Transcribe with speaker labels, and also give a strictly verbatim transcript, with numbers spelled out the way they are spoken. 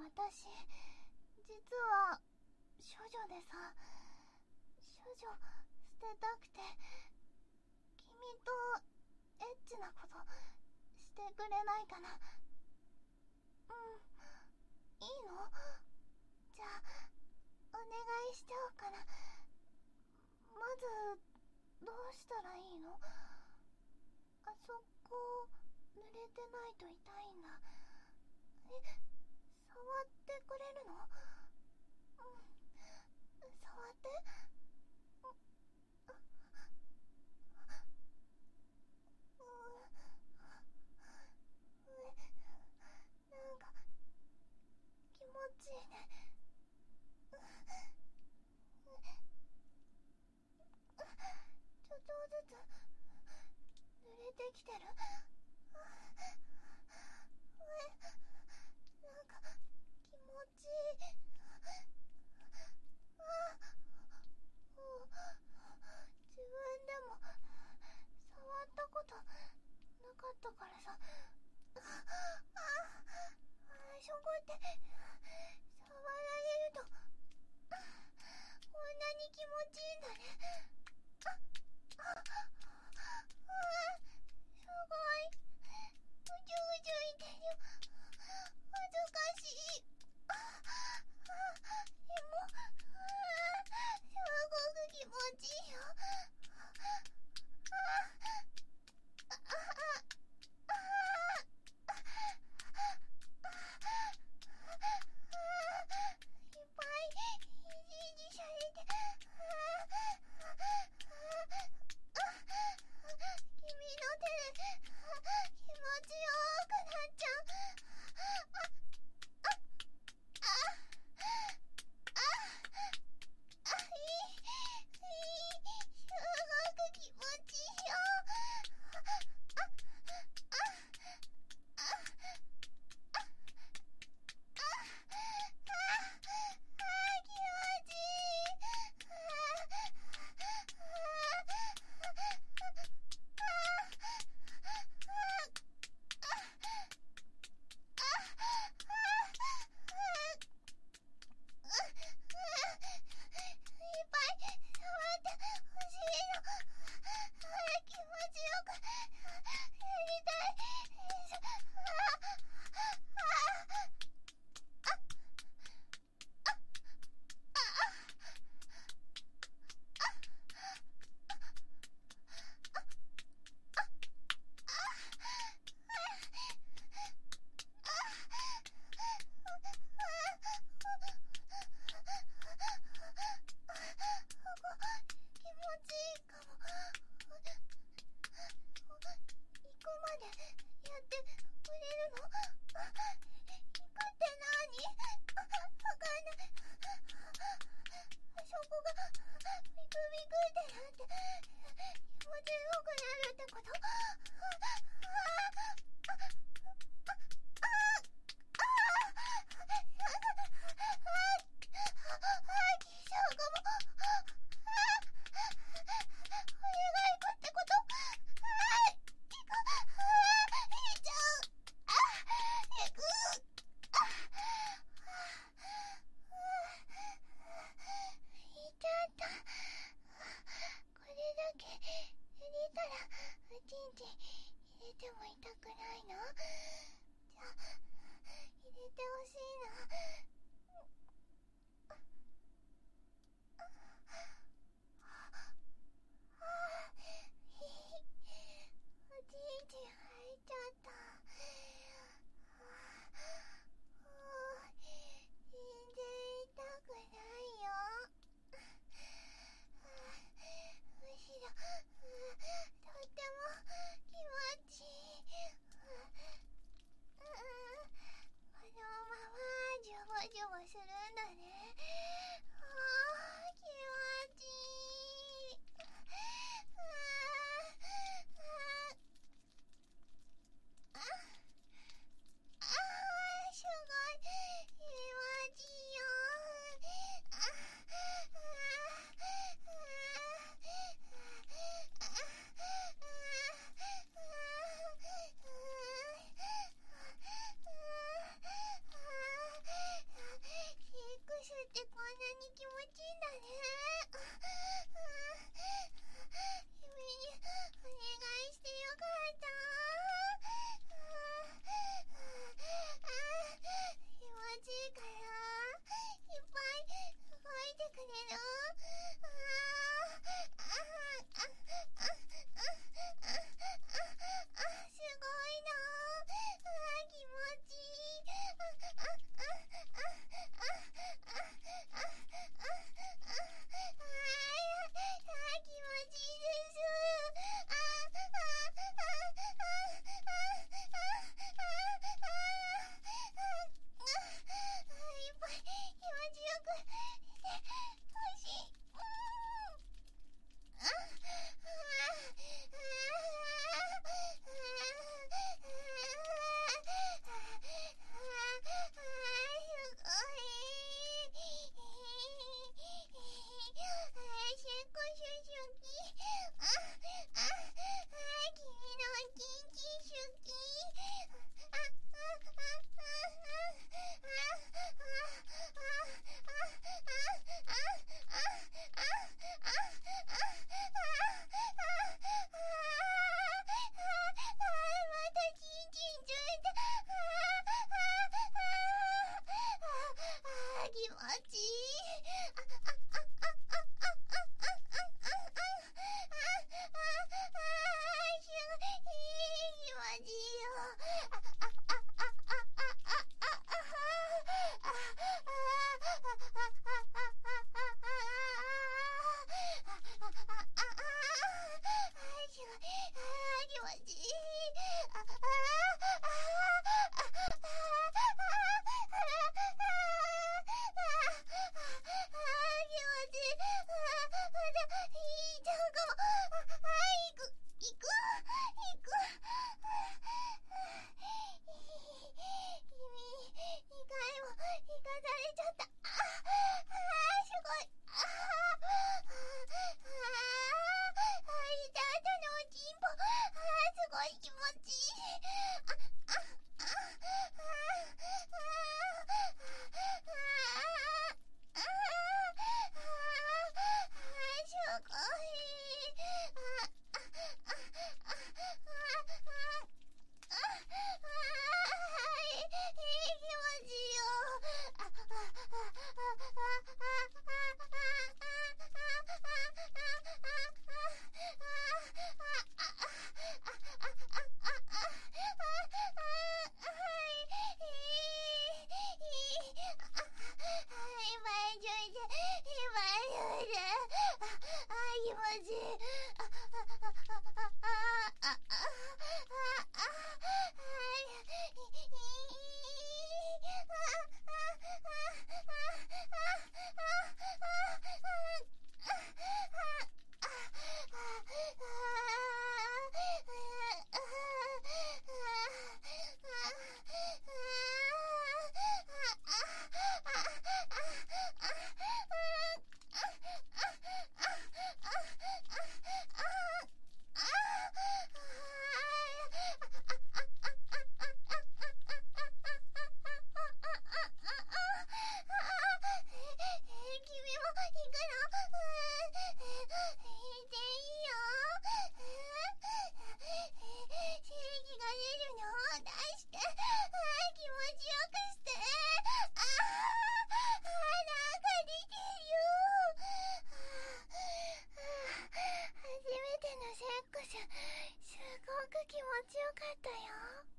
Speaker 1: 私実は処女でさ、処女捨てたくて、君とエッチなことしてくれないかな。うん、いいの？じゃあお願いしちゃおうかな。まずどうしたらいいの？あそこ濡れてないと痛いんだ。え、触ってくれるの？うん、触って。うん、なんか気持ちいいね。ちょっとずつ濡れてきてる。なんか気持ちいい。自分でも触ったことなかったからさ。ああ、そこって触られるとこんなに気持ちいいんだね。ああ、すごい。ぐちゅぐちゅいてる。恥ずかしい。でもすごく気持ちいいよ。いっぱいいじいじされて、君の手で気持ちよくなっちゃう。あ、あ、あ、あ、いい、いい、すごく気持ちいいよ。あ、あ、あ、あ、あ、気持ちいい。いっぱい触ってほしいの。気持ちよくやりたい。気持ちいいかも。行くまでやってくれるの？行くって何？わかんない。そこがビクビクってなって気持ちよくなるってこと？入れても痛くないの？じゃあ入れてほしいな。おちんちん入っちゃった。全然痛くないよ。むしろとっても気持ちいい。このままジュボジュボするんだね。あー、気持ちいい。ああああ、すごい気持ちいいよ。あじ。あ、あ、あ、あ、あ、あ、あ、あ、あ、すごく気持ちよかったよ。